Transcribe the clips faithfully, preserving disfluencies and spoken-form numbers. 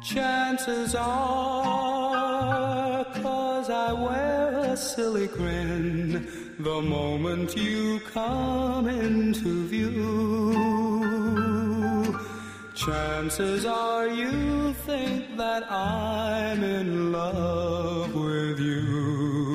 Chances are, 'cause I wear a silly grin the moment you come into view. Chances are you think that I'm in love with you.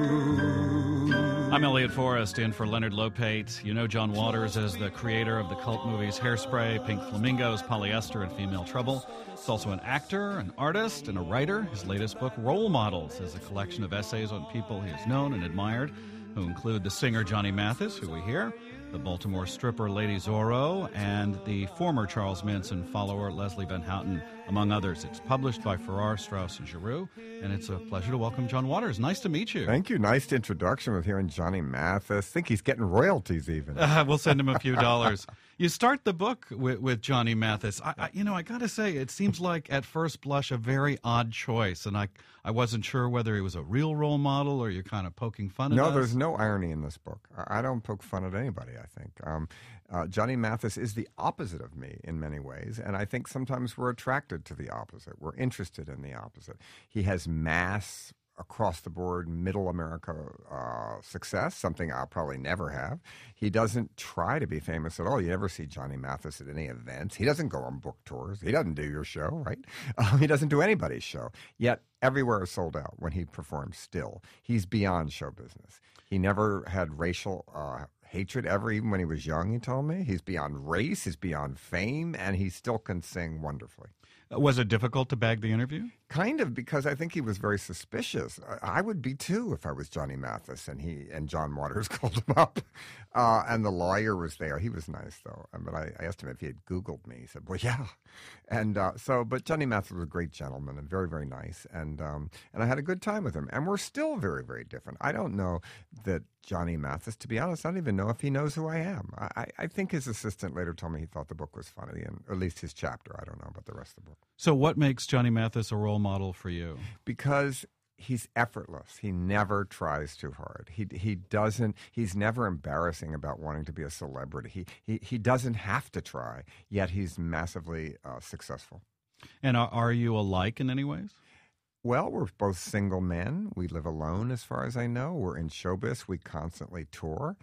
I'm Elliot Forrest, in for Leonard Lopate. You know John Waters as the creator of the cult movies Hairspray, Pink Flamingos, Polyester, and Female Trouble. He's also an actor, an artist, and a writer. His latest book, Role Models, is a collection of essays on people he has known and admired, who include the singer Johnny Mathis, who we hear, the Baltimore stripper Lady Zorro, and the former Charles Manson follower Leslie Van Houten, among others. It's published by Farrar, Straus and Giroux, and it's a pleasure to welcome John Waters. Nice to meet you. Thank you. Nice introduction with hearing Johnny Mathis. Think he's getting royalties even. Uh, we'll send him a few dollars. You start the book with, with Johnny Mathis. I, I, you know, I got to say, it seems like at first blush a very odd choice, and I, I wasn't sure whether he was a real role model or you're kind of poking fun at No, us. there's no irony in this book. I don't poke fun at anybody, I think. Um, uh, Johnny Mathis is the opposite of me in many ways, and I think sometimes we're attracted to the opposite. We're interested in the opposite. He has mass, across-the-board, middle America uh, success, something I'll probably never have. He doesn't try to be famous at all. You never see Johnny Mathis at any events. He doesn't go on book tours. He doesn't do your show, right? Um, he doesn't do anybody's show. Yet everywhere is sold out when he performs still. He's beyond show business. He never had racial uh, hatred ever, even when he was young, he told me. He's beyond race, he's beyond fame, and he still can sing wonderfully. Was it difficult to bag the interview? Kind of, because I think he was very suspicious. I would be too if I was Johnny Mathis and he and John Waters called him up. Uh, and the lawyer was there. He was nice, though. But I, I asked him if he had Googled me. He said, well, yeah. And uh, so, but Johnny Mathis was a great gentleman and very, very nice. And um, and I had a good time with him. And we're still very, very different. I don't know that Johnny Mathis, to be honest, I don't even know if he knows who I am. I, I think his assistant later told me he thought the book was funny, and or at least his chapter. I don't know about the rest of the book. So what makes Johnny Mathis a role model for you? Because he's effortless. He never tries too hard. He he doesn't. He's never embarrassing about wanting to be a celebrity. He he he doesn't have to try. Yet he's massively uh, successful. And are, are you alike in any ways? Well, we're both single men. We live alone, as far as I know. We're in showbiz. We constantly tour.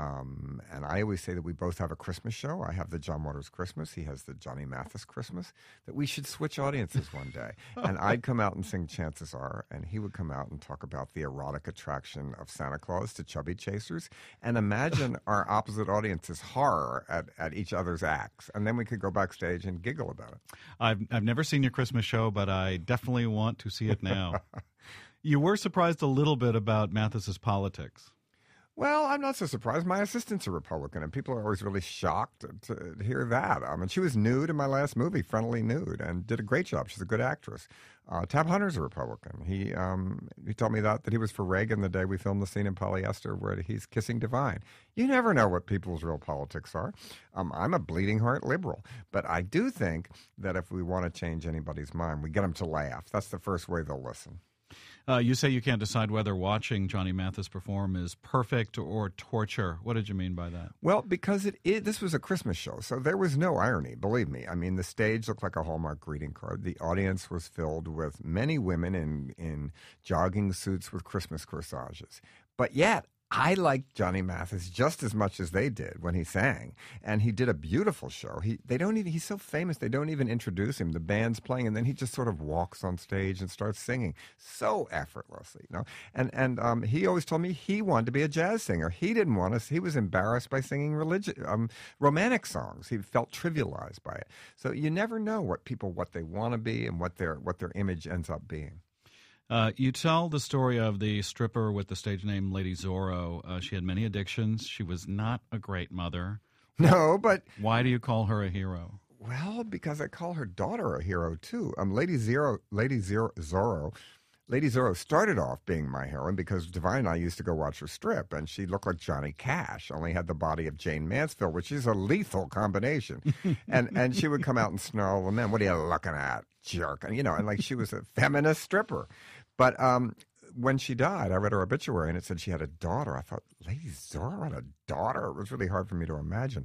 Um, and I always say that we both have a Christmas show. I have the John Waters Christmas. He has the Johnny Mathis Christmas. That we should switch audiences one day. And I'd come out and sing Chances Are, and he would come out and talk about the erotic attraction of Santa Claus to chubby chasers. And imagine our opposite audiences' horror at, at each other's acts. And then we could go backstage and giggle about it. I've, I've never seen your Christmas show, but I definitely want to see it now. You were surprised a little bit about Mathis's politics. Well, I'm not so surprised. My assistant's a Republican, and people are always really shocked to hear that. I mean, she was nude in my last movie, Frontally Nude, and did a great job. She's a good actress. Uh, Tab Hunter's a Republican. He um, he told me that, that he was for Reagan the day we filmed the scene in Polyester where he's kissing Divine. You never know what people's real politics are. Um, I'm a bleeding heart liberal, but I do think that if we want to change anybody's mind, we get them to laugh. That's the first way they'll listen. Uh, you say you can't decide whether watching Johnny Mathis perform is perfect or torture. What did you mean by that? Well, because it, it this was a Christmas show, so there was no irony, believe me. I mean, the stage looked like a Hallmark greeting card. The audience was filled with many women in, in jogging suits with Christmas corsages. But yet, I liked Johnny Mathis just as much as they did when he sang, and he did a beautiful show. He they don't even he's so famous they don't even introduce him. The band's playing, and then he just sort of walks on stage and starts singing so effortlessly, you know. And and um, he always told me he wanted to be a jazz singer. He didn't want to. He was embarrassed by singing religious um, romantic songs. He felt trivialized by it. So you never know what people what they want to be and what their what their image ends up being. Uh, you tell the story of the stripper with the stage name Lady Zorro. Uh, she had many addictions. She was not a great mother. No, but... Why do you call her a hero? Well, because I call her daughter a hero, too. Um, Lady Zero, Lady Zero, Zorro... Lady Zorro started off being my heroine because Divine and I used to go watch her strip, and she looked like Johnny Cash, only had the body of Jane Mansfield, which is a lethal combination. and and she would come out and snarl the men, "What are you looking at, jerk?" And, you know, and like she was a feminist stripper. But um, when she died, I read her obituary, and it said she had a daughter. I thought, Lady Zorro had a daughter? It was really hard for me to imagine.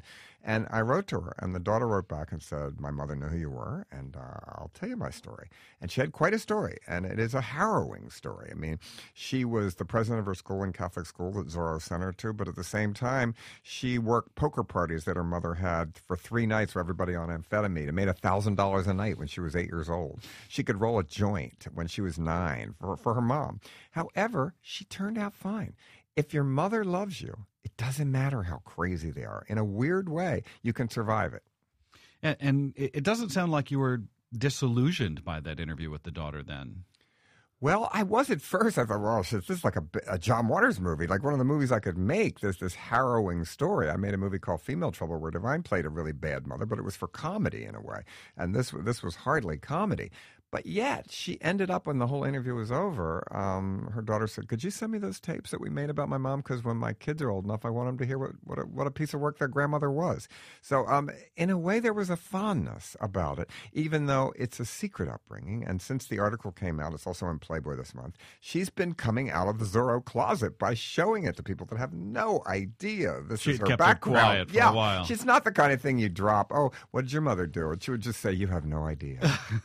And I wrote to her, and the daughter wrote back and said, my mother knew who you were, and uh, I'll tell you my story. And she had quite a story, and it is a harrowing story. I mean, she was the president of her school in Catholic school that Zorro sent her to, but at the same time, she worked poker parties that her mother had for three nights for everybody on amphetamine. It made one thousand dollars a night when she was eight years old. She could roll a joint when she was nine for, for her mom. However, she turned out fine. If your mother loves you, it doesn't matter how crazy they are. In a weird way, you can survive it. And, and it doesn't sound like you were disillusioned by that interview with the daughter then. Well, I was at first. I thought, well, shit, this is like a, a John Waters movie, like one of the movies I could make. There's this harrowing story. I made a movie called Female Trouble where Divine played a really bad mother, but it was for comedy in a way. And this this was hardly comedy. But yet, she ended up, when the whole interview was over, um, her daughter said, could you send me those tapes that we made about my mom? Because when my kids are old enough, I want them to hear what, what, a, what a piece of work their grandmother was. So um, in a way, there was a fondness about it, even though it's a secret upbringing. And since the article came out, it's also in Playboy this month, she's been coming out of the Zorro closet by showing it to people that have no idea this she is her kept background. It quiet for yeah, a while. She's not the kind of thing you drop, oh, what did your mother do? And she would just say, you have no idea.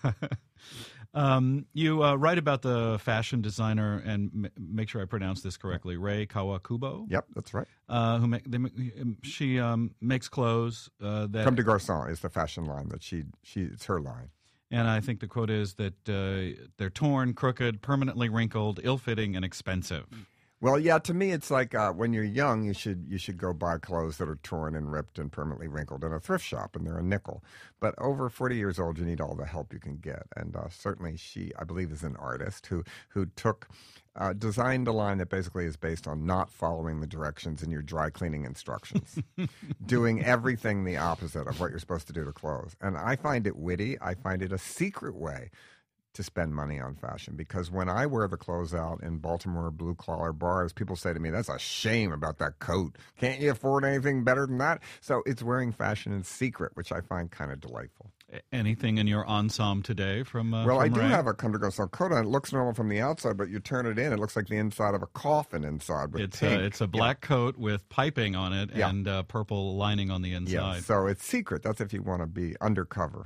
Um, you uh, write about the fashion designer, and m- make sure I pronounce this correctly, Rei Kawakubo. Yep, that's right. Uh, who make, they, she um, makes clothes uh, that Comme des Garçons is the fashion line that she she it's her line. And I think the quote is that uh, they're torn, crooked, permanently wrinkled, ill-fitting, and expensive. Well, yeah, to me, it's like uh, when you're young, you should you should go buy clothes that are torn and ripped and permanently wrinkled in a thrift shop, and they're a nickel. But over forty years old, you need all the help you can get. And uh, certainly she, I believe, is an artist who, who took, uh, designed a line that basically is based on not following the directions in your dry cleaning instructions, doing everything the opposite of what you're supposed to do to clothes. And I find it witty. I find it a secret way to spend money on fashion, because when I wear the clothes out in Baltimore blue-collar bars, people say to me, that's a shame about that coat. Can't you afford anything better than that? So it's wearing fashion in secret, which I find kind of delightful. Anything in your ensemble today from uh, Well, from I do Rei? have a Comme des Garçons coat on. It looks normal from the outside, but you turn it in, it looks like the inside of a coffin inside with It's pink. a, it's a black yeah. coat with piping on it Yeah. and uh, purple lining on the inside. Yeah, so it's secret. That's if you want to be undercover.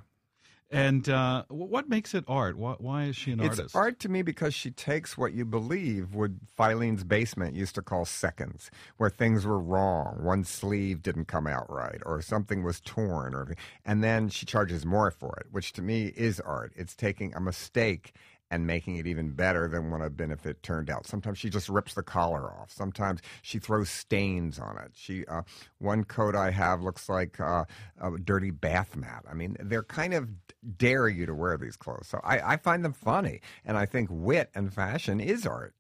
And uh, what makes it art? Why, why is she an It's artist? art to me because she takes what you believe would Filene's Basement used to call seconds, where things were wrong. One sleeve didn't come out right, or something was torn, or and then she charges more for it, which to me is art. It's taking a mistake and making it even better than would have been if it turned out. Sometimes she just rips the collar off. Sometimes she throws stains on it. She, uh, one coat I have looks like uh, a dirty bath mat. I mean, they're kind of dare you to wear these clothes. So I, I find them funny, and I think wit and fashion is art.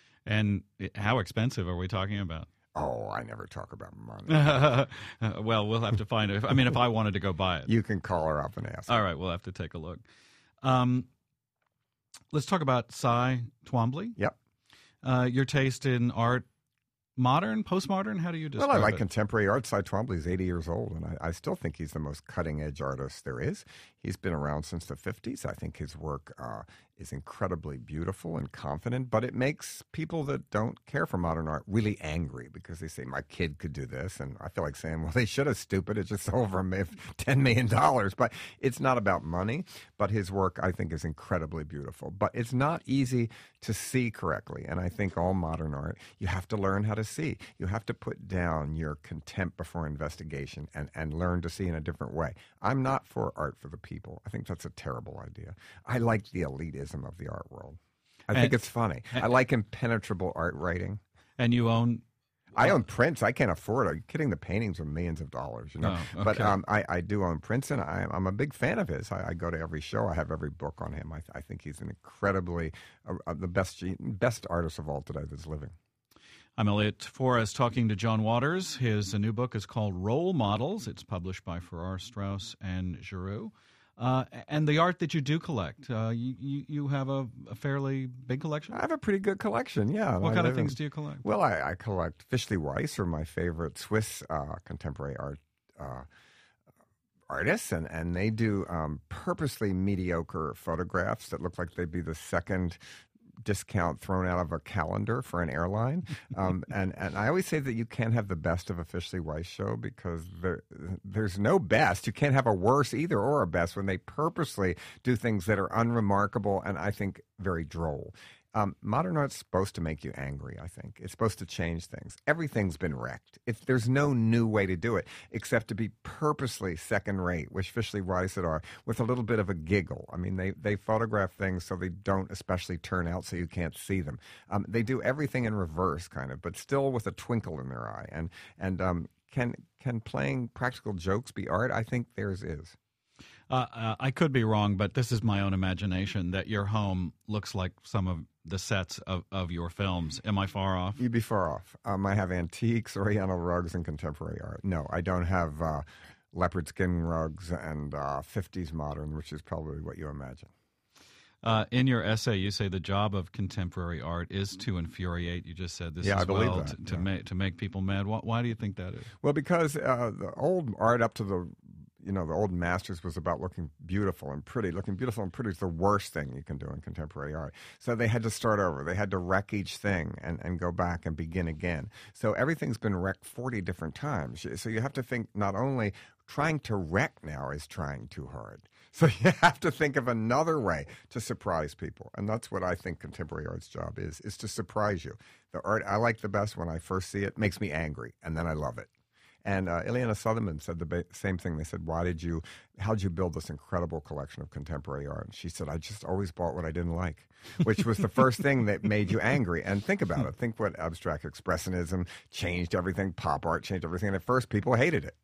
And how expensive are we talking about? Oh, I never talk about money. Well, we'll have to find it. I mean, if I wanted to go buy it. You can call her up and ask her. All right, we'll have to take a look. Um, let's talk about Cy Twombly. Yep. Uh, your taste in art, modern, postmodern, how do you describe Well, I like it? contemporary art. Cy Twombly is eighty years old, and I, I still think he's the most cutting-edge artist there is. He's been around since the fifties. I think his work uh, is incredibly beautiful and confident, but it makes people that don't care for modern art really angry because they say, my kid could do this. And I feel like saying, well, they should have, stupid. It just sold for ten million dollars. But it's not about money, but his work, I think, is incredibly beautiful. But it's not easy to see correctly. And I think all modern art, you have to learn how to see. You have to put down your contempt before investigation and, and learn to see in a different way. I'm not for art for the people. I think that's a terrible idea. I like the elitism of the art world. I And- think it's funny. I like impenetrable art writing. And you own... I own prints. I can't afford it. Are you kidding? The paintings are millions of dollars, you know. Oh, But okay. um, I, I do own prints, and I, I'm a big fan of his. I, I go to every show. I have every book on him. I, I think he's an incredibly uh, uh, the best best artist of all today that's living. I'm Elliot Forrest talking to John Waters. His uh, new book is called Role Models. It's published by Farrar, Straus, and Giroux. Uh, and the art that you do collect, uh, you, you, you have a, a fairly big collection? I have a pretty good collection, yeah. What I kind of live things in- do you collect? Well, I, I collect Fischli Weiss, are my favorite Swiss uh, contemporary art uh, artists, and, and they do um, purposely mediocre photographs that look like they'd be the second discount thrown out of a calendar for an airline. Um, and, and I always say that you can't have the best of a Fishley Weiss show because there, there's no best. You can't have a worse either or a best when they purposely do things that are unremarkable and I think very droll. Um, modern art's supposed to make you angry, I think. It's supposed to change things. Everything's been wrecked. If there's no new way to do it except to be purposely second-rate, which Fishley Weiss it are, with a little bit of a giggle. I mean, they, they photograph things so they don't especially turn out so you can't see them. Um, they do everything in reverse, kind of, but still with a twinkle in their eye. And, and um, can, can playing practical jokes be art? I think theirs is. Uh, uh, I could be wrong, but this is my own imagination that your home looks like some of the sets of, of your films. Am I far off? You'd be far off. Um, I have antiques, Oriental rugs, and contemporary art. No, I don't have uh, leopard skin rugs and uh, fifties modern, which is probably what you imagine. Uh, in your essay, you say the job of contemporary art is to infuriate. You just said this yeah, as I believe well, that. to, to, yeah. make, to make people mad. Why, why do you think that is? Well, because uh, the old art up to the you know, the old masters was about looking beautiful and pretty. Looking beautiful and pretty is the worst thing you can do in contemporary art. So they had to start over. They had to wreck each thing and, and go back and begin again. So everything's been wrecked forty different times. So you have to think not only trying to wreck now is trying too hard. So you have to think of another way to surprise people. And that's what I think contemporary art's job is, is to surprise you. The art I like the best when I first see it makes me angry, and then I love it. And uh, Ileana Sutherland said the ba- same thing. They said, why did you, how'd you build this incredible collection of contemporary art? And she said, I just always bought what I didn't like, which was the first thing that made you angry. And think about it. Think what abstract expressionism changed everything. Pop art changed everything. And at first, people hated it.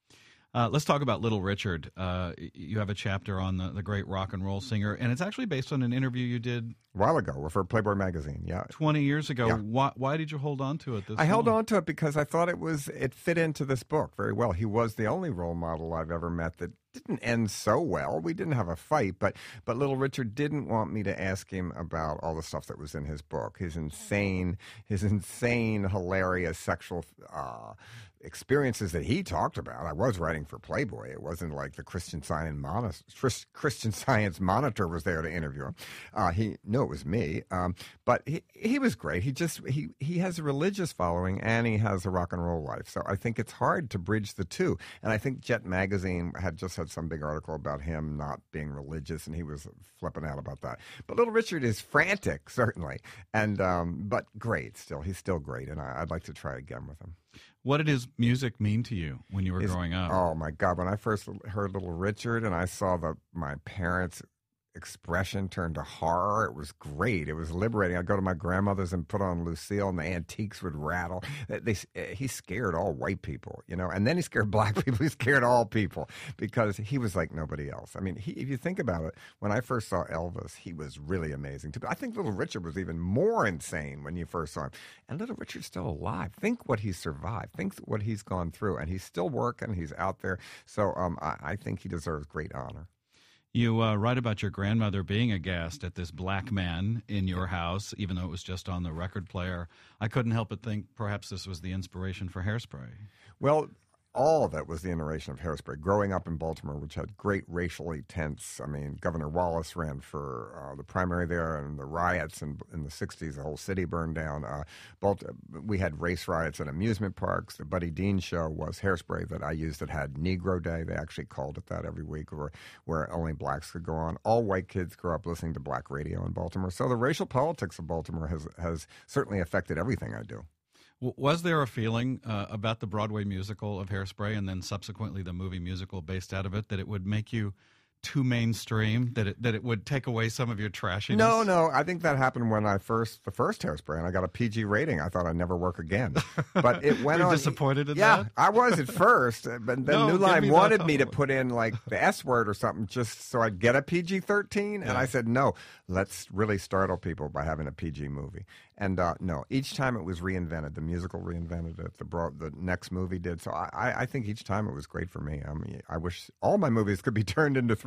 Uh, let's talk about Little Richard. Uh, you have a chapter on the, the great rock and roll singer, and it's actually based on an interview you did a while ago for Playboy magazine. Yeah, twenty years ago. Yeah. Why, why did you hold on to it? This I held long? on to it because I thought it was it fit into this book very well. He was the only role model I've ever met that didn't end so well. We didn't have a fight, but but Little Richard didn't want me to ask him about all the stuff that was in his book. His insane, his insane, hilarious sexual uh, experiences that he talked about. I was writing for Playboy. It wasn't like the Christian Science Monitor, Christian Science Monitor was there to interview him. Uh, he no, it was me. Um, but he he was great. He just he he has a religious following and he has a rock and roll life. So I think it's hard to bridge the two. And I think Jet Magazine had just had some big article about him not being religious, and he was flipping out about that. But Little Richard is frantic, certainly, and um, but great still. He's still great, and I, I'd like to try again with him. What did his music mean to you when you were His, growing up? Oh, my God. When I first heard Little Richard and I saw the my parents' expression turn to horror, it was great. It was liberating. I'd go to my grandmother's and put on Lucille, and the antiques would rattle. They, they, he scared all white people, you know, and then he scared black people. He scared all people because he was like nobody else. I mean, he, if you think about it, when I first saw Elvis, he was really amazing. I think Little Richard was even more insane when you first saw him. And Little Richard's still alive. Think what he's survived. Think what he's gone through. And he's still working. He's out there. So um, I, I think he deserves great honor. You uh, write about your grandmother being aghast at this black man in your house, even though it was just on the record player. I couldn't help but think perhaps this was the inspiration for Hairspray. Well, all of it was the iteration of Hairspray. Growing up in Baltimore, which had great racially tense, I mean, Governor Wallace ran for uh, the primary there, and the riots in, in the sixties, the whole city burned down. Uh, Balt- we had race riots at amusement parks. The Buddy Dean show was Hairspray that I used that had Negro Day. They actually called it that every week, where, where only blacks could go on. All white kids grew up listening to black radio in Baltimore. So the racial politics of Baltimore has, has certainly affected everything I do. Was there a feeling uh, about the Broadway musical of Hairspray and then subsequently the movie musical based out of it that it would make you too mainstream, that it that it would take away some of your trashiness? No, no. I think that happened when I first, the first Hairspray, and I got a P G rating. I thought I'd never work again. But it went You're on. disappointed in yeah, that? I was at first. But then No, New give Line me that wanted me to whole- put in like the S word or something just so I'd get a P G thirteen. And Yeah. I said, no, let's really startle people by having a P G movie. And uh, no, each time it was reinvented. The musical reinvented it. The broad, the next movie did. So I, I think each time it was great for me. I mean, I wish all my movies could be turned into three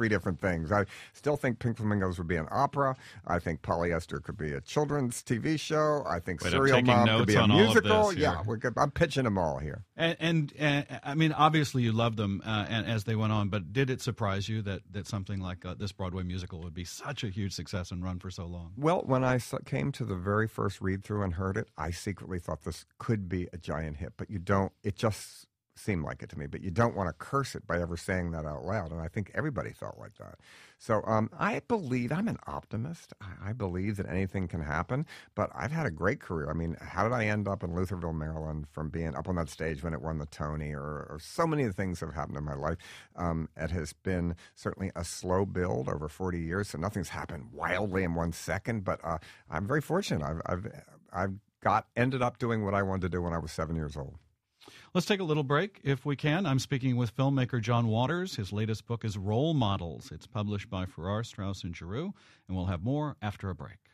three different things. I still think Pink Flamingos would be an opera. I think Polyester could be a children's T V show. I think Wait, Serial Mom could be a musical. Yeah, we could, I'm pitching them all here. And, and, and I mean, obviously you loved them uh, and, as they went on, but did it surprise you that, that something like uh, this Broadway musical would be such a huge success and run for so long? Well, when I came to the very first read-through and heard it, I secretly thought this could be a giant hit, but you don't, it just seemed like it to me, but you don't want to curse it by ever saying that out loud, and I think everybody felt like that. So um, I believe, I'm an optimist. I, I believe that anything can happen, but I've had a great career. I mean, how did I end up in Lutherville, Maryland from being up on that stage when it won the Tony, or, or so many things have happened in my life. Um, it has been certainly a slow build over forty years, so nothing's happened wildly in one second, but uh, I'm very fortunate. I've, I've, I've got, ended up doing what I wanted to do when I was seven years old. Let's take a little break, if we can. I'm speaking with filmmaker John Waters. His latest book is Role Models. It's published by Farrar, Straus and Giroux, and we'll have more after a break.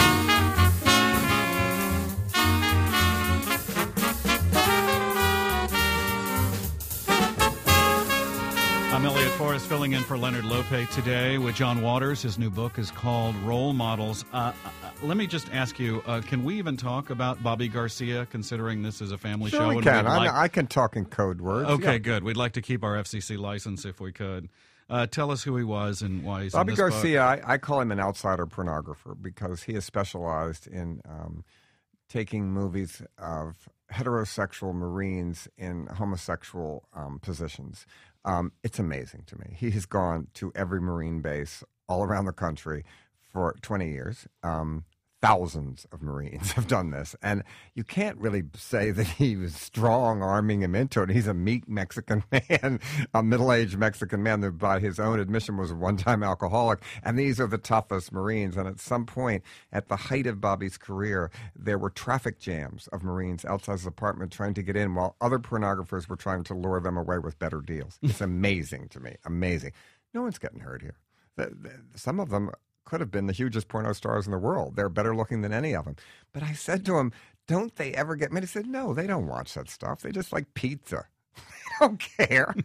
I'm Elliot Forrest, filling in for Leonard Lopate today with John Waters. His new book is called Role Models. Uh, uh, let me just ask you, uh, can we even talk about Bobby Garcia, considering this is a family sure show? We and can. like... I can talk in code words. Okay, yeah. Good. We'd like to keep our F C C license if we could. Uh, tell us who he was and why he's Bobby in this Garcia, book. I, I call him an outsider pornographer because he has specialized in um, taking movies of heterosexual Marines in homosexual um, positions. Um, it's amazing to me. He has gone to every Marine base all around the country for twenty years. Um, thousands of Marines have done this. And you can't really say that he was strong-arming him into it. He's a meek Mexican man, a middle-aged Mexican man that by his own admission was a one-time alcoholic. And these are the toughest Marines. And at some point, at the height of Bobby's career, there were traffic jams of Marines outside his apartment trying to get in while other pornographers were trying to lure them away with better deals. It's amazing to me. Amazing. No one's getting hurt here. The, the, some of them could have been the hugest porno stars in the world. They're better looking than any of them. But I said to him, don't they ever get made? He said, no, they don't watch that stuff. They just like pizza. They don't care.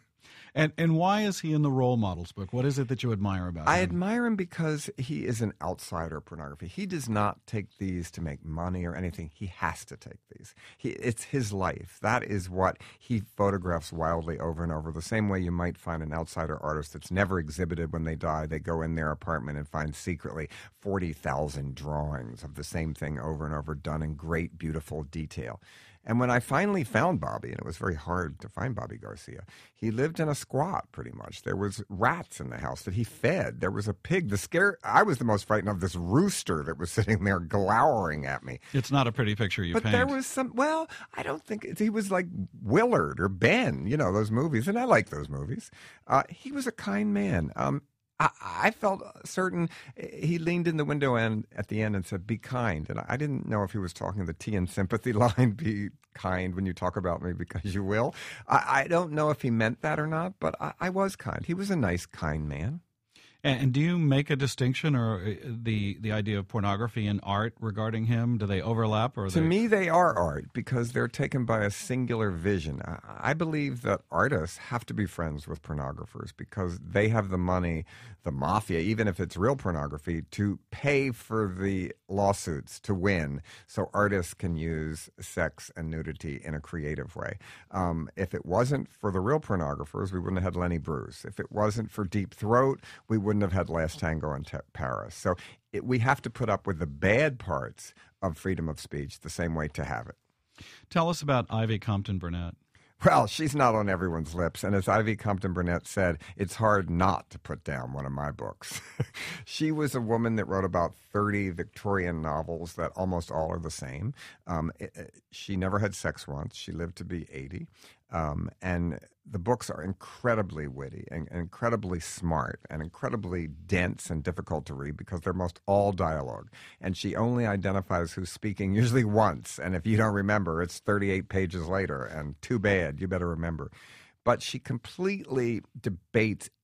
And and why is he in the Role Models book? What is it that you admire about I him? I admire him because he is an outsider of pornography. He does not take these to make money or anything. He has to take these. He, it's his life. That is what he photographs wildly over and over. The same way you might find an outsider artist that's never exhibited when they die. They go in their apartment and find secretly forty thousand drawings of the same thing over and over, done in great, beautiful detail. And when I finally found Bobby, and it was very hard to find Bobby Garcia, he lived in a squat pretty much. There was rats in the house that he fed. There was a pig. The scare I was the most frightened of this rooster that was sitting there glowering at me. It's not a pretty picture you but paint. But there was some, well, I don't think, it, he was like Willard or Ben, you know, those movies, and I like those movies. Uh, he was a kind man. Um, I felt certain. He leaned in the window and at the end and said, be kind. And I didn't know if he was talking the Tea and Sympathy line, be kind when you talk about me because you will. I, I don't know if he meant that or not, but I, I was kind. He was a nice, kind man. And, and do you make a distinction or the the idea of pornography and art regarding him? Do they overlap? Or to they... me, they are art because they're taken by a singular vision. I, I believe that artists have to be friends with pornographers because they have the money, the mafia, even if it's real pornography, to pay for the lawsuits to win so artists can use sex and nudity in a creative way. Um, if it wasn't for the real pornographers, we wouldn't have had Lenny Bruce. If it wasn't for Deep Throat, we wouldn't have had Last Tango in te- Paris. So it, we have to put up with the bad parts of freedom of speech the same way to have it. Tell us about Ivy Compton Burnett. Well, she's not on everyone's lips. And as Ivy Compton Burnett said, it's hard not to put down one of my books. She was a woman that wrote about thirty Victorian novels that almost all are the same. Um, it, it, she never had sex once. She lived to be eighty. Um, and the books are incredibly witty and, and incredibly smart and incredibly dense and difficult to read because they're most all dialogue. And she only identifies who's speaking usually once. And if you don't remember, it's thirty-eight pages later. And too bad, you better remember. But she completely debates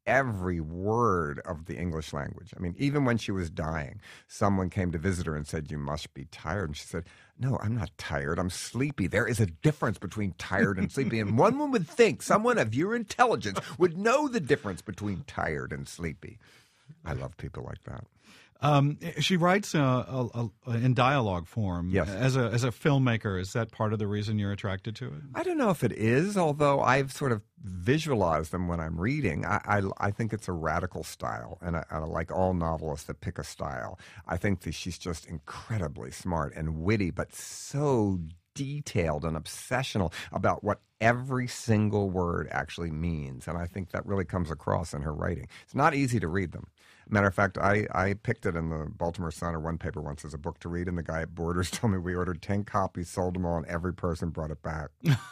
every word of the English language. I mean, even when she was dying, someone came to visit her and said, "You must be tired." And she said, "No, I'm not tired. I'm sleepy. There is a difference between tired and sleepy." And one would think someone of your intelligence would know the difference between tired and sleepy. I love people like that. Um, she writes uh, a, a, in dialogue form. Yes. As a as a filmmaker, is that part of the reason you're attracted to it? I don't know if it is, although I've sort of visualized them when I'm reading. I, I, I think it's a radical style, and I, I like all novelists that pick a style. I think that she's just incredibly smart and witty, but so detailed and obsessional about what every single word actually means. And I think that really comes across in her writing. It's not easy to read them. Matter of fact, I, I picked it in the Baltimore Sun or one paper once as a book to read, and the guy at Borders told me we ordered ten copies, sold them all, and every person brought it back.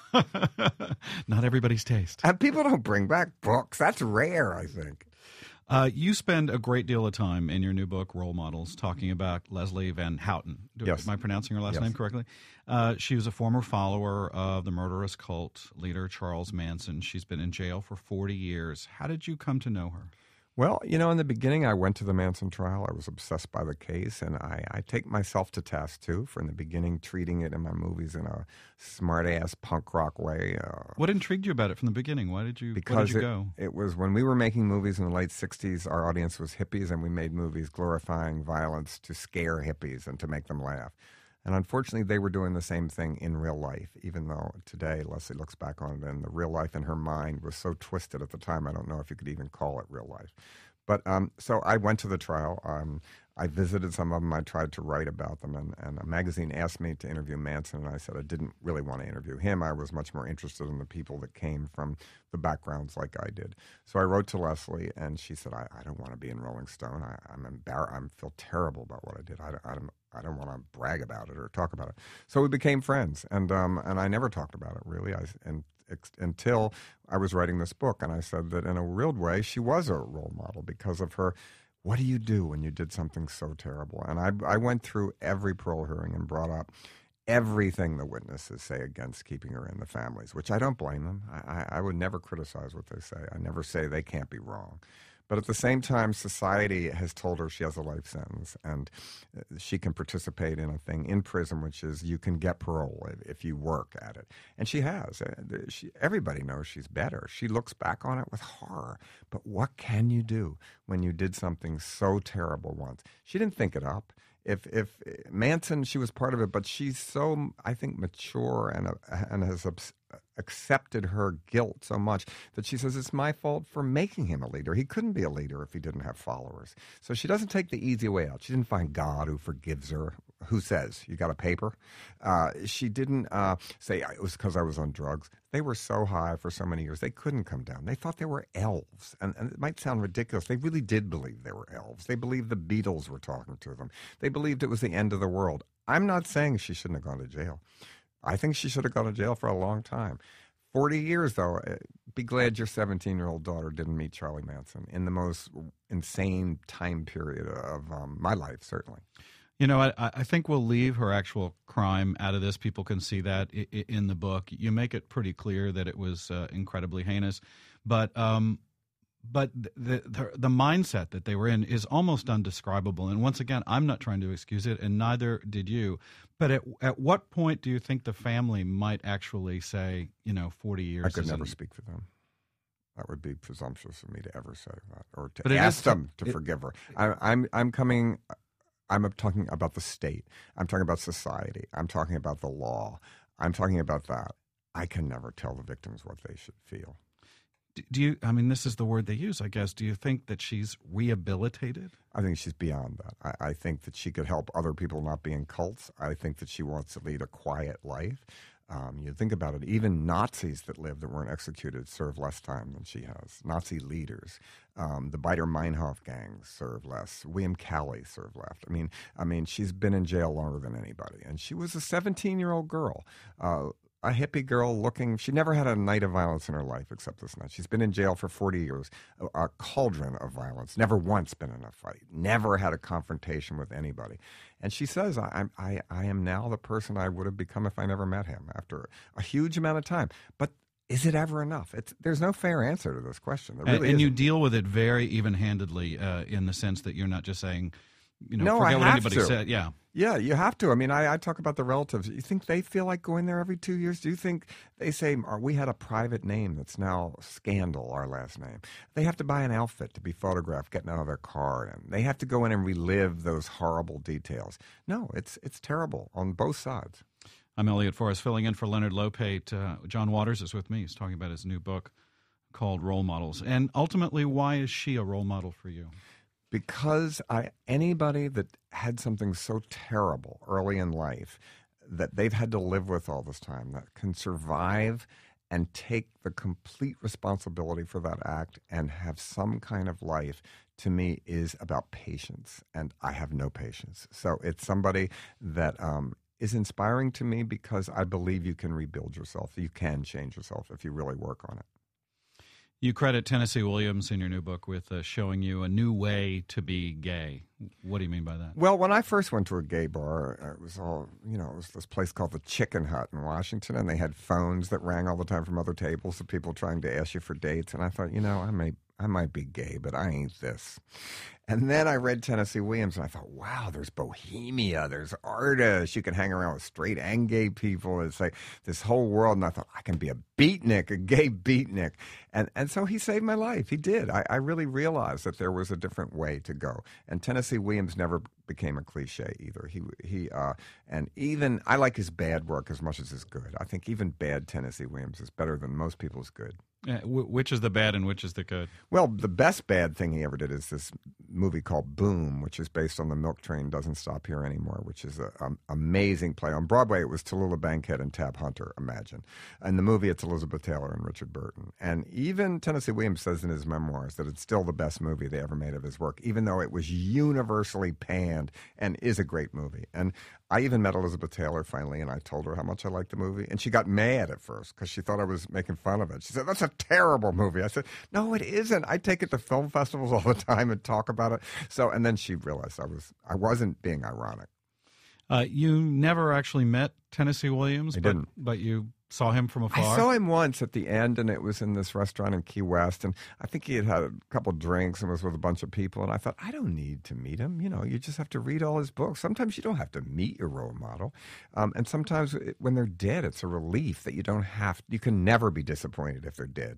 Not everybody's taste. And people don't bring back books. That's rare, I think. Uh, you spend a great deal of time in your new book, Role Models, talking about Leslie Van Houten. Do, Yes. Am I pronouncing her last Yes. name correctly? Uh, she was a former follower of the murderous cult leader Charles Manson. She's been in jail for forty years. How did you come to know her? Well, you know, in the beginning, I went to the Manson trial. I was obsessed by the case, and I, I take myself to task, too, for in the beginning treating it in my movies in a smart-ass punk rock way. Uh, What intrigued you about it from the beginning? Why did you, because why did you it, go? it was when we were making movies in the late sixties, our audience was hippies, and we made movies glorifying violence to scare hippies and to make them laugh. And unfortunately, they were doing the same thing in real life, even though today Leslie looks back on it and the real life in her mind was so twisted at the time, I don't know if you could even call it real life. But um, so I went to the trial. Um, I visited some of them. I tried to write about them. And, and a magazine asked me to interview Manson, and I said I didn't really want to interview him. I was much more interested in the people that came from the backgrounds like I did. So I wrote to Leslie, and she said, I, I don't want to be in Rolling Stone. I, I'm embarrassed. I feel terrible about what I did. I, I don't, I don't want to brag about it or talk about it. So we became friends, and um, and I never talked about it, really. I, and ex- until I was writing this book, and I said that in a real way, she was a role model because of her. What do you do when you did something so terrible? And I, I went through every parole hearing and brought up everything the witnesses say against keeping her in the families, which I don't blame them. I, I, I would never criticize what they say. I never say they can't be wrong. But at the same time, society has told her she has a life sentence, and she can participate in a thing in prison, which is you can get parole if you work at it. And she has. She, everybody knows she's better. She looks back on it with horror. But what can you do when you did something so terrible once? She didn't think it up. If if Manson, she was part of it, but she's so, I think, mature and uh, and has obs- accepted her guilt so much that she says it's my fault for making him a leader. He couldn't be a leader if he didn't have followers. So she doesn't take the easy way out. She didn't find God who forgives her. Who says? You got a paper? Uh, she didn't uh, say it was because I was on drugs. They were so high for so many years, they couldn't come down. They thought they were elves. And, and it might sound ridiculous. They really did believe they were elves. They believed the Beatles were talking to them. They believed it was the end of the world. I'm not saying she shouldn't have gone to jail. I think she should have gone to jail for a long time. forty years, though, be glad your seventeen-year-old daughter didn't meet Charlie Manson in the most insane time period of um, my life, certainly. You know, I, I think we'll leave her actual crime out of this. People can see that i- i- in the book. You make it pretty clear that it was uh, incredibly heinous. But um, but the, the the mindset that they were in is almost undescribable. And once again, I'm not trying to excuse it, and neither did you. But at at what point do you think the family might actually say, you know, forty years? I could isn't- never speak for them. That would be presumptuous of me to ever say that, or to But it ask is- them to it- forgive her. I, I'm I'm coming. I'm talking about the state. I'm talking about society. I'm talking about the law. I'm talking about that. I can never tell the victims what they should feel. Do you? I mean, this is the word they use, I guess. Do you think that she's rehabilitated? I think she's beyond that. I, I think that she could help other people not be in cults. I think that she wants to lead a quiet life. Um, you think about it, even Nazis that lived that weren't executed serve less time than she has. Nazi leaders. Um, the Baader-Meinhof gangs serve less. William Calley served less. I mean, I mean, she's been in jail longer than anybody. And she was a seventeen-year-old girl. Uh, a hippie girl looking, she never had a night of violence in her life except this night. She's been in jail for forty years, a, a cauldron of violence, never once been in a fight, never had a confrontation with anybody. And she says, I, I, I am now the person I would have become if I never met him after a huge amount of time. But is it ever enough? It's, there's no fair answer to this question. There And, really and you isn't. deal with it very even-handedly uh, in the sense that you're not just saying, you know, No, I forget what have anybody to. said. Yeah. Yeah, you have to. I mean, I, I talk about the relatives. You think they feel like going there every two years? Do you think they say, "Are- we had a private name that's now Scandal, our last name? They have to buy an outfit to be photographed getting out of their car, and they have to go in and relive those horrible details. No, it's it's terrible on both sides. I'm Elliot Forrest, filling in for Leonard Lopate. Uh, John Waters is with me. He's talking about his new book called Role Models. And ultimately, why is she a role model for you? Because I anybody that had something so terrible early in life that they've had to live with all this time, that can survive and take the complete responsibility for that act and have some kind of life, to me, is about patience. And I have no patience. So it's somebody that um, is inspiring to me because I believe you can rebuild yourself. You can change yourself if you really work on it. You credit Tennessee Williams in your new book with uh, showing you a new way to be gay. What do you mean by that? Well, when I first went to a gay bar, uh, it was all, you know, it was this place called the Chicken Hut in Washington, and they had phones that rang all the time from other tables of people trying to ask you for dates. And I thought, you know, I may, I might be gay, but I ain't this. And then I read Tennessee Williams, and I thought, wow, there's bohemia, there's artists. You can hang around with straight and gay people. It's like this whole world. And I thought, I can be a beatnik, a gay beatnik. And and so he saved my life. He did. I, I really realized that there was a different way to go. And Tennessee Williams never became a cliche either. He he uh, and even I like his bad work as much as his good. I think even bad Tennessee Williams is better than most people's good. Uh, w- which is the bad and which is the good? Well, the best bad thing he ever did is this movie called Boom, which is based on The Milk Train Doesn't Stop Here Anymore, which is an amazing play. On Broadway, it was Tallulah Bankhead and Tab Hunter, imagine. In the movie, it's Elizabeth Taylor and Richard Burton. And even Tennessee Williams says in his memoirs that it's still the best movie they ever made of his work, even though it was universally panned and is a great movie. And I even met Elizabeth Taylor finally, and I told her how much I liked the movie. And she got mad at first because she thought I was making fun of it. She said, that's a terrible movie. I said, no, it isn't. I take it to film festivals all the time and talk about it. So, and then she realized I, was, I wasn't being ironic. Uh, you never actually met Tennessee Williams, I but, didn't. but you saw him from afar? I saw him once at the end, and it was in this restaurant in Key West, and I think he had had a couple of drinks and was with a bunch of people, and I thought, I don't need to meet him. You know, you just have to read all his books. Sometimes you don't have to meet your role model, um, and sometimes it, when they're dead, it's a relief that you don't have, you can never be disappointed if they're dead.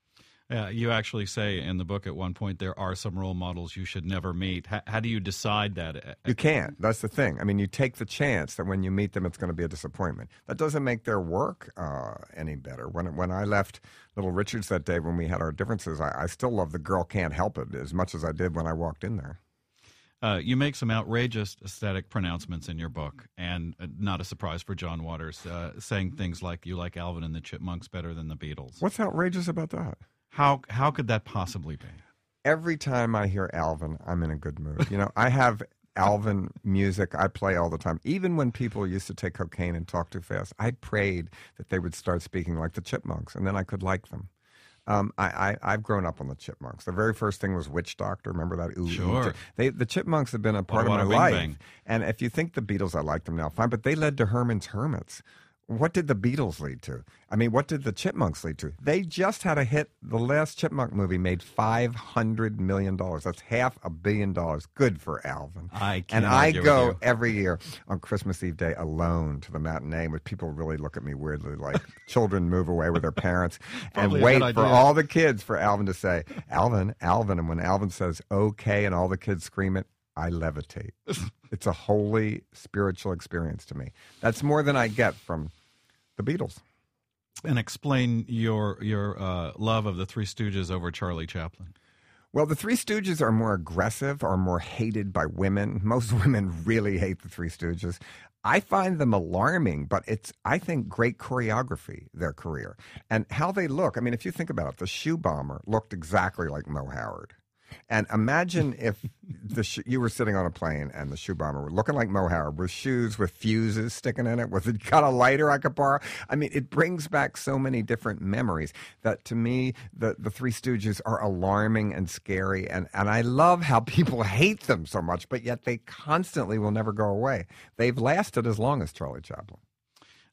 Uh, you actually say in the book at one point there are some role models you should never meet. H- how do you decide that? You can't. That's the thing. I mean, you take the chance that when you meet them, it's going to be a disappointment. That doesn't make their work uh, any better. When when I left Little Richards that day, when we had our differences, I, I still love The Girl Can't Help It as much as I did when I walked in there. Uh, you make some outrageous aesthetic pronouncements in your book, and uh, not a surprise for John Waters, uh, saying things like you like Alvin and the Chipmunks better than the Beatles. What's outrageous about that? How how could that possibly be? Every time I hear Alvin, I'm in a good mood. You know, I have Alvin music I play all the time. Even when people used to take cocaine and talk too fast, I prayed that they would start speaking like the Chipmunks, and then I could like them. Um, I, I, I've grown up on the Chipmunks. The very first thing was Witch Doctor. Remember that? Ooh, Sure. Ooh. They, the Chipmunks have been a part Wada of my Wada life. Bing Bang. And if you think the Beatles, I like them now, fine. But they led to Herman's Hermits. What did the Beatles lead to? I mean, what did the Chipmunks lead to? They just had a hit. The last Chipmunk movie made five hundred million dollars. That's half a billion dollars. Good for Alvin. I can't And I argue with go you. every year on Christmas Eve day alone to the matinee, which people really look at me weirdly, like children move away with their parents, and Probably a wait good for idea. all the kids for Alvin to say, Alvin, Alvin. And when Alvin says, okay, and all the kids scream it, I levitate. It's a holy spiritual experience to me. That's more than I get from the Beatles. And explain your your uh, love of the Three Stooges over Charlie Chaplin. Well, the Three Stooges are more aggressive, are more hated by women. Most women really hate the Three Stooges. I find them alarming, but it's, I think, great choreography, their career. And how they look. I mean, if you think about it, the Shoe Bomber looked exactly like Mo Howard. And imagine if the sh- you were sitting on a plane and the Shoe Bomber were looking like Mo Howard with shoes with fuses sticking in it. Was it got a lighter I could borrow? I mean, it brings back so many different memories that to me, the, the Three Stooges are alarming and scary. And, and I love how people hate them so much, but yet they constantly will never go away. They've lasted as long as Charlie Chaplin.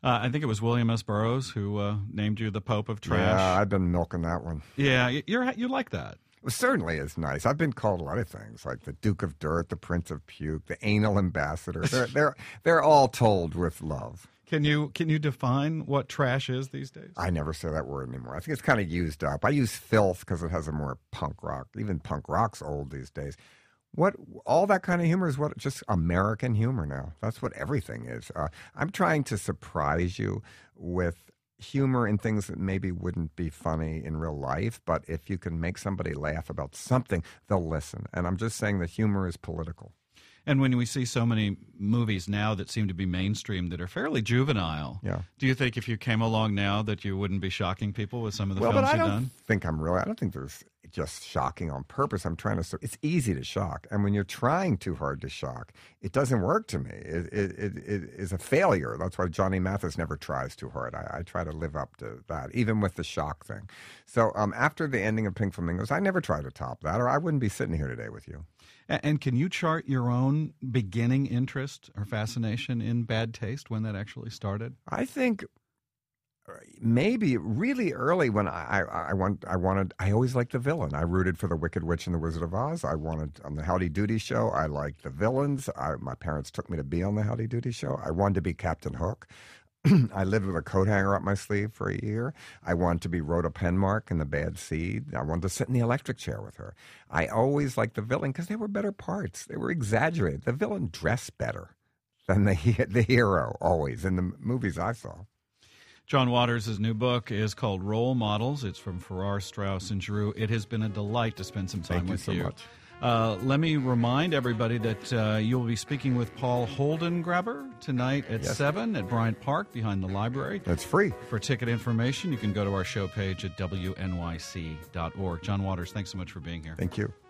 Uh, I think it was William S. Burroughs who uh, named you the Pope of Trash. Yeah, I've been milking that one. Yeah, y- you're you like that. Well, certainly is nice. I've been called a lot of things, like the Duke of Dirt, the Prince of Puke, the Anal Ambassador. They're they're they're all told with love. Can you can you define what trash is these days? I never say that word anymore. I think it's kind of used up. I use filth because it has a more punk rock. Even punk rock's old these days. What all that kind of humor is what just American humor now. That's what everything is. Uh, I'm trying to surprise you with humor in things that maybe wouldn't be funny in real life, but if you can make somebody laugh about something, they'll listen. And I'm just saying that humor is political. And when we see so many movies now that seem to be mainstream that are fairly juvenile, yeah. do you think if you came along now that you wouldn't be shocking people with some of the well, films but I you've don't done? think I'm really. I don't think there's just shocking on purpose. I'm trying to. It's easy to shock, and when you're trying too hard to shock, it doesn't work to me. It it it, it is a failure. That's why Johnny Mathis never tries too hard. I, I try to live up to that, even with the shock thing. So um, after the ending of Pink Flamingos, I never try to top that, or I wouldn't be sitting here today with you. And can you chart your own beginning interest or fascination in bad taste when that actually started? I think maybe really early when I, I, I, want, I wanted, I always liked the villain. I rooted for the Wicked Witch and the Wizard of Oz. I wanted, on the Howdy Doody show, I liked the villains. I, my parents took me to be on the Howdy Doody show. I wanted to be Captain Hook. I lived with a coat hanger up my sleeve for a year. I wanted to be Rhoda Penmark in The Bad Seed. I wanted to sit in the electric chair with her. I always liked the villain because they were better parts. They were exaggerated. The villain dressed better than the the hero, always, in the movies I saw. John Waters' new book is called Role Models. It's from Farrar, Straus, and Giroux. It has been a delight to spend some time Thank with you. you. So much. Uh, let me remind everybody that uh, you'll be speaking with Paul Holdengraber tonight at Yes. seven at Bryant Park behind the library. It's free. For ticket information, you can go to our show page at W N Y C dot org. John Waters, thanks so much for being here. Thank you.